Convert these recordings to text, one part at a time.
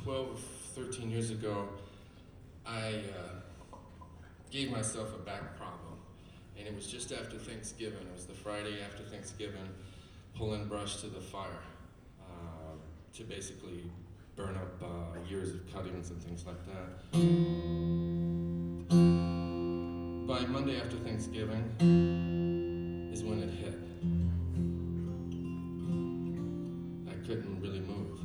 12 or 13 years ago, I gave myself a back problem. And it was just after Thanksgiving. It was the Friday after Thanksgiving, pulling brush to the fire to basically burn up years of cuttings and things like that. By Monday after Thanksgiving is when it hit. I couldn't really move.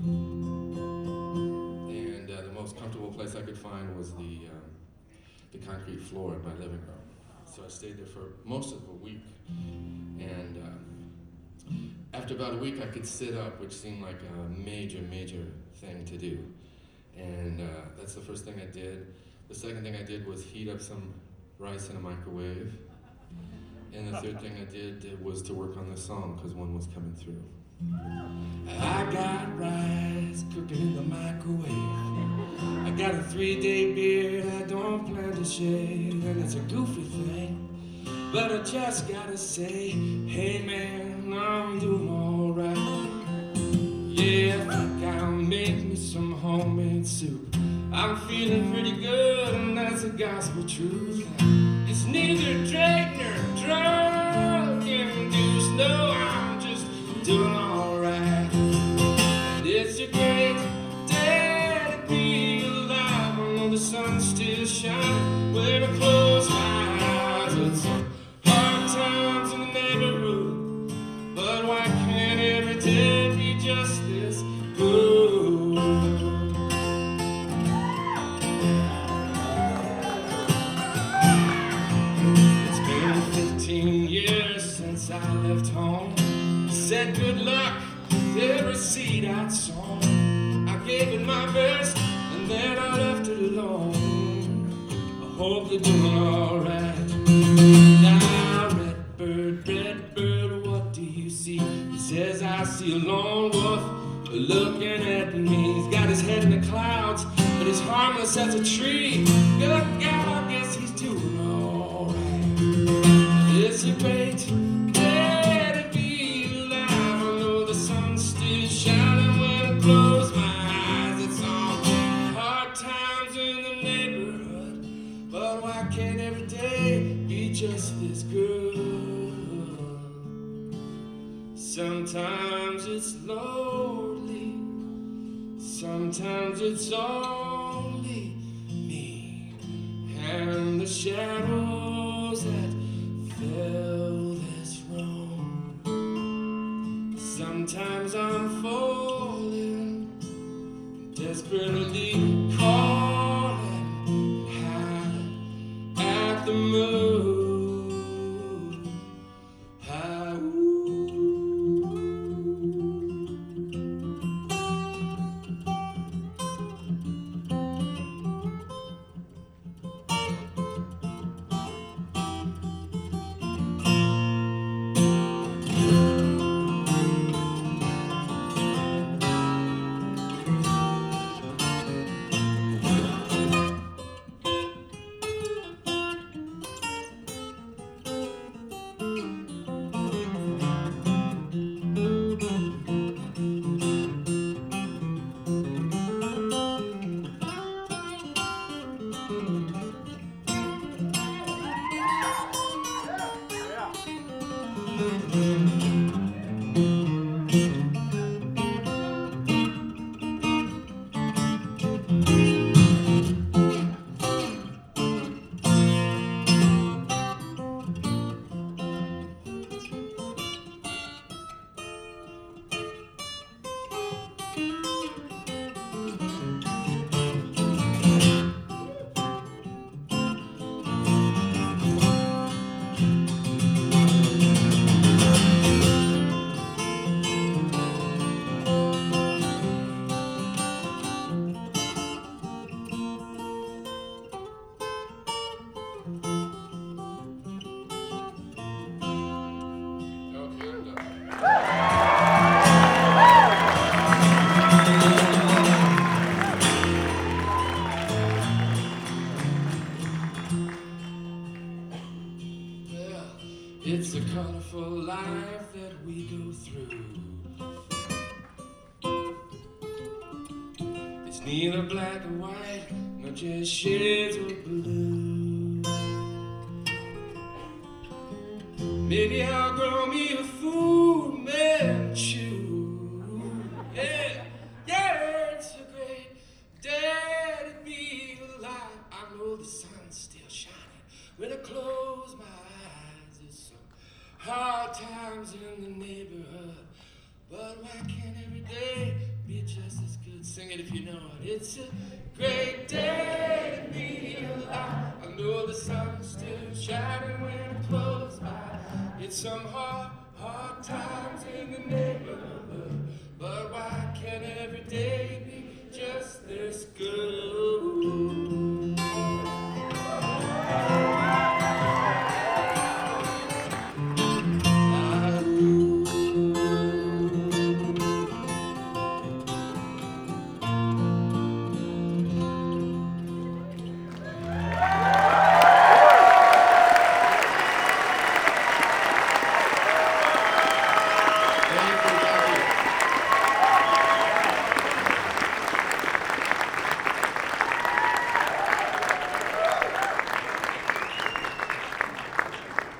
And the most comfortable place I could find was the concrete floor in my living room. So I stayed there for most of a week. And after about a week, I could sit up, which seemed like a major thing to do. And that's the first thing I did. The second thing I did was heat up some rice in a microwave. And the third thing I did was to work on this song, because one was coming through. I got rice cooking in the microwave. I got a 3-day beard I don't plan to shave. And it's a goofy thing, but I just gotta say, hey man, I'm doing alright. Yeah, I think I'll make me some homemade soup. I'm feeling pretty good, and that's the gospel truth. It's neither drink nor drug induced. No, I'm just doing alright. And it's a great day to be alive. I know the sun's still shining when I close my eyes. It's some hard times in the neighborhood, but why can't every day be just this good? It's been 15 years since I left home. Said good luck to every seed I'd sown. I gave it my best, and then I left it alone. I hope they're doing alright. Now, red bird, what do you see? He says, I see a lone wolf looking at me. He's got his head in the clouds, but he's harmless as a tree. Good God, I guess he's doing alright. It's a great day to be alive. I know the sun's still shining when I close my eyes. It's all hard times in the neighborhood, but why can't every day be just this good? Sometimes it's lonely, sometimes it's only me and the shadows that fill this room. Sometimes I'm falling, desperately calling, high at the moon. It's a colorful life that we go through. It's It's neither black or white, nor just shades of blue. Maybe I'll grow me a Fu Manchu. Yeah, yeah, it's a great day to be alive. I know the sun's still shining when I close my eyes. It's some hard times in the neighborhood, but why can't every day be just as good? Sing it if you know it. It's a great day to be alive. I know the sun's still shining when I close my eyes. It's some hard times in the neighborhood,